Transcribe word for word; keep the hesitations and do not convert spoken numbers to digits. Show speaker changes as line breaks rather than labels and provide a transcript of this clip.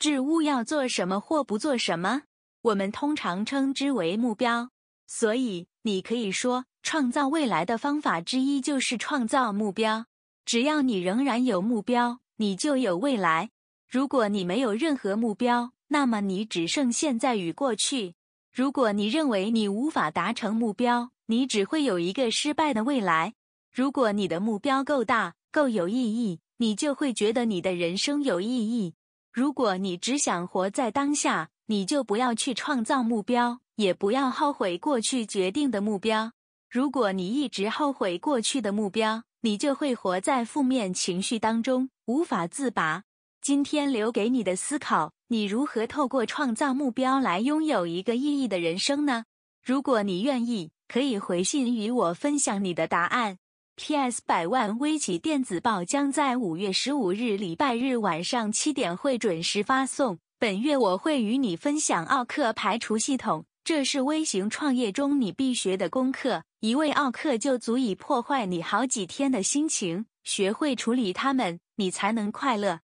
置物要做什么或不做什么，我们通常称之为目标。所以，你可以说，创造未来的方法之一就是创造目标。只要你仍然有目标，你就有未来。如果你没有任何目标，那么你只剩现在与过去。如果你认为你无法达成目标，你只会有一个失败的未来。如果你的目标够大，够有意义，你就会觉得你的人生有意义。如果你只想活在当下，你就不要去创造目标，也不要后悔过去决定的目标。如果你一直后悔过去的目标，你就会活在负面情绪当中，无法自拔。今天留给你的思考，你如何透过创造目标来拥有一个意义的人生呢？如果你愿意，可以回信与我分享你的答案。P S 百万微启电子报将在五月十五日礼拜日晚上七点会准时发送。本月我会与你分享奥克排除系统，这是微型创业中你必学的功课，一位奥克就足以破坏你好几天的心情，学会处理它们，你才能快乐。